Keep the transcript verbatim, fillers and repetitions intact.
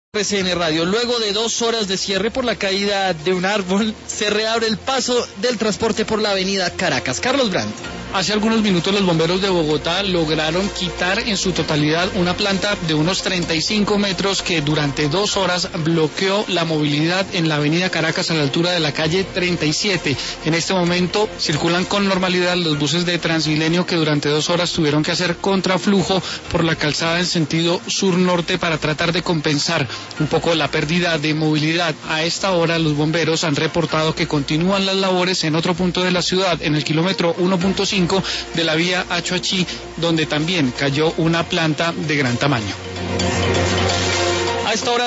R C N Radio. Luego de dos horas de cierre por la caída de un árbol, se reabre el paso del transporte por la avenida Caracas. Carlos Brandt. Hace algunos minutos los bomberos de Bogotá lograron quitar en su totalidad una planta de unos treinta y cinco metros que durante dos horas bloqueó la movilidad en la avenida Caracas a la altura de la calle treinta y siete. En este momento circulan con normalidad los buses de Transmilenio que durante dos horas tuvieron que hacer contraflujo por la calzada en sentido sur-norte para tratar de compensar un poco la pérdida de movilidad. A esta hora los bomberos han reportado que continúan las labores en otro punto de la ciudad, en el kilómetro uno punto cinco de la vía Achoachí, donde también cayó una planta de gran tamaño. A esta hora